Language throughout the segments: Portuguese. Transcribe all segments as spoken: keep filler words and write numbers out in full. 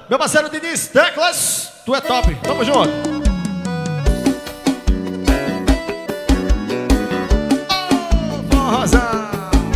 Meu parceiro Diniz Teclas, tu é top, tamo junto. Oh, forrozão.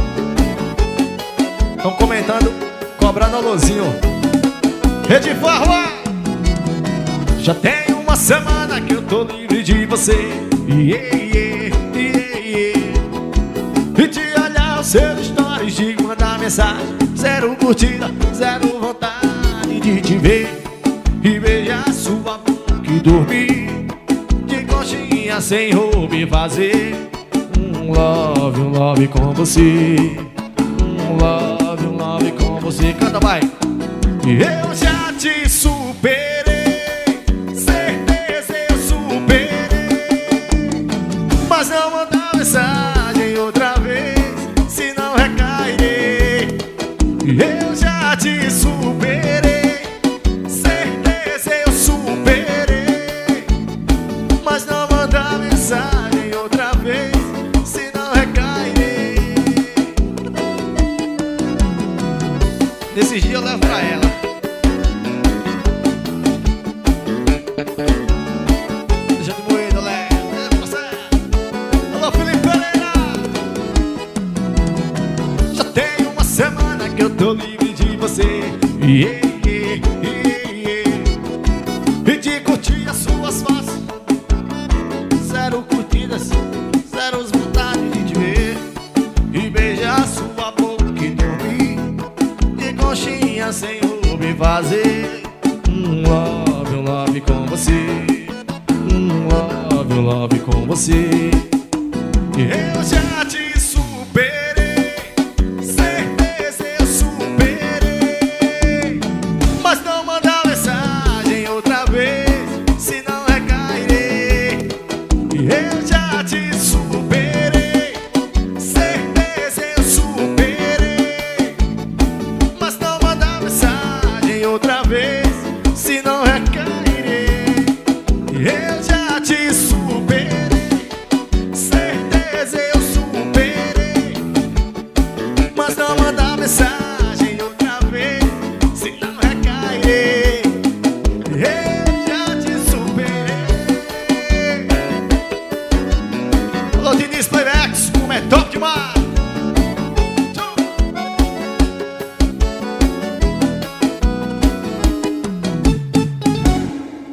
Estão comentando, cobrando alôzinho. Rede Farroa. Já tem uma semana que eu tô livre de você. Yeah, yeah, yeah, yeah. E de olhar os seus stories, de mandar mensagem. Zero curtida, zero vontade de te ver e beijar sua boca e dormir de conchinha sem roupa e fazer um love, um love com você. Um love, um love com você. Canta, vai. Eu já te superei, certeza eu superei, mas não mandar mensagem outra vez, senão recairei. Eu já te superei, certeza eu superei, mas não mandar mensagem outra vez, senão recairei. Nesses dias eu levo pra ela. Deixa de moída, Léo. Alô, Felipe Pereira. Já tem uma semana que eu tô livre de você. Yeah, yeah, yeah, yeah. E de curtir as suas fotos. Zero curtidas, zero vontade de te ver e beijar sua boca e dormir de conchinha sem roupa e fazer um love, um love com você. Um love, um love com você. Eu já te superei, certeza eu superei, mas não mandar mensagem outra vez, senão recairei. Eu já te superei, certeza eu superei, mas não mandar mensagem outra vez, senão recairei. Eu já te superei, certeza eu superei, mas não mandar mensagem outra vez, senão recairei. Eu já te superei. Alô, Diniz Playbacks, como é top demais.